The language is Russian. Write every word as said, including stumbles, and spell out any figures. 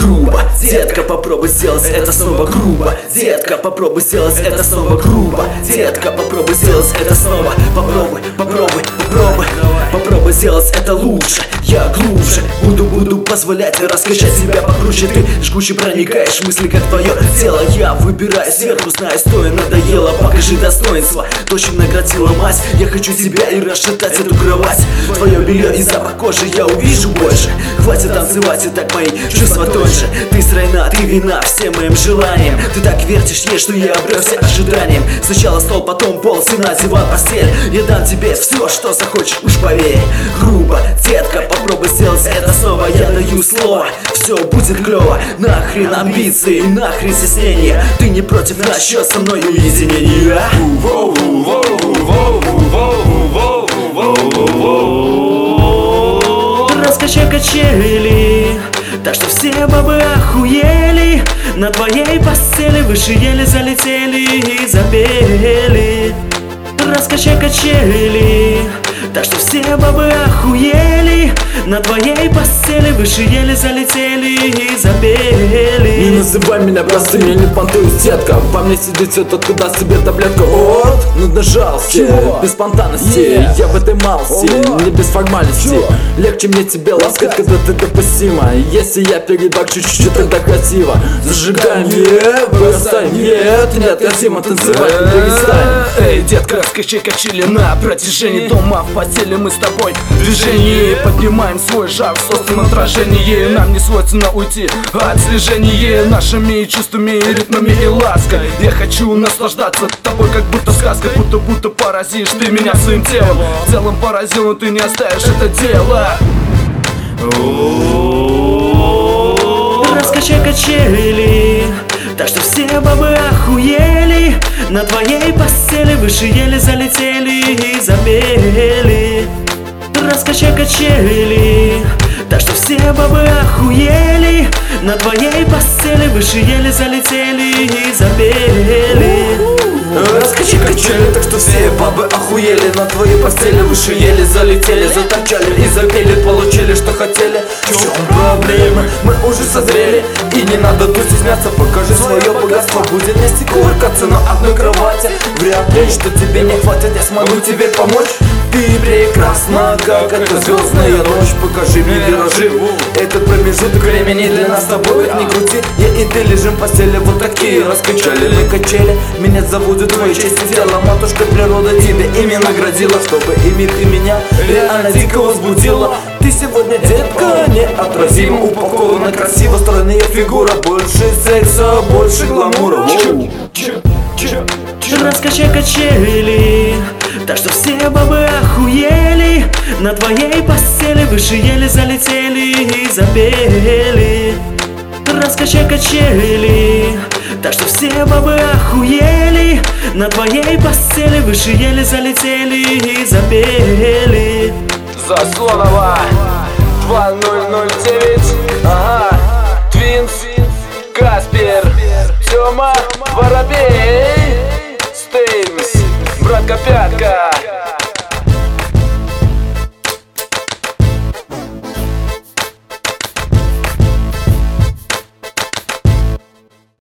грубо. Детка, попробуй сделать это снова грубо. Детка, попробуй сделать это снова грубо. Детка, попробуй сделать это снова. Попробуй, попробуй, попробуй. Попробуй сделать это лучше. Я глубже буду, буду позволять раскачать себя покруче. Ты жгуче проникаешь в мысли, как твое тело. Я выбираю сверху, знаю, стоя надоело. Покажи достоинство, то, чем наградила мать. Я хочу тебя и расшатать эту кровать. Твое белье и запах кожи я увижу больше. Хватит танцевать, и так мои чувства тоньше. Ты стройна, ты вина всем моим желанием. Ты так вертишь ей, что я обрёкся ожиданием. Сначала стол, потом пол, стена, диван, постель. Я дам тебе все, что захочешь, уж поверь. Грубо, детка, попробуй сделать это снова. Я даю слово, все будет клево. Нахрен амбиции, нахрен стеснение. Ты не против насчет со мной уединения? Раскачай качели, так что все бабы охуели. На твоей постели выше еле залетели и запели. Раскачай качели, так что все бабы охуели. На твоей постели выше еле залетели и запели. Не называй меня просто, я не понтуюсь, детка. По мне сидит все тот, куда себе таблетку. Вот, нужно жалости, без спонтанности. yeah. Я в этой малости, oh. не без формальности. Чего? Легче мне тебе ласкать, когда ты допустима. Если я переборчу чуть-чуть, тогда красиво. Зажигаем, е, бросаем, нет, неотвратимо танцевать не перестанем. Эй, детка, раскачай качели на протяжении дома в постели мы с тобой в движении. Поднимаем свой жар в собственном отражении. Нам не свойственно уйти от слежения нашими чувствами, ритмами и лаской. Я хочу наслаждаться тобой, как будто сказкой. Будто будто поразишь ты меня своим телом. В целом поразил, но ты не оставишь это дело. Раскачай качели, так что все бабы охуели. На твоей постели выше еле залетели и запели. Раскачай качели, так что все бабы охуели. На твоей постели выше еле залетели и запели. Раскачай качели, так что все бабы охуели. На твоей постели выше еле залетели, заторчали и запели, получили, что хотели. В чем проблемы? Мы уже созрели, и не надо тут стесняться. Покажи свое богатство, будет вместе кувыркаться на одной кровати. Вряд ли, что тебе не хватит, я смогу тебе помочь. Ты прекрасна, как эта звездная ночь. Покажи мне виражи, этот промежуток времени для нас с тобой. Как ни крути, я и ты лежим в постели, вот такие раскачали мы качели. Меня зовут твоей чести тело, матушка природа тебе ими наградила, чтобы ими ты меня реально дико возбудила. Ты сегодня, детка, неотразима, упакована красиво, стройная фигура, больше секса, больше гламура. Раскачай качели, так что все бабы охуели. На твоей постели выше еле залетели и запели. Раскачай качели, так что все бабы охуели. На твоей постели выше еле залетели и запели. Заслонова два ноль ноль девять, ага, Твинс, Каспер, Тёма, Воробей.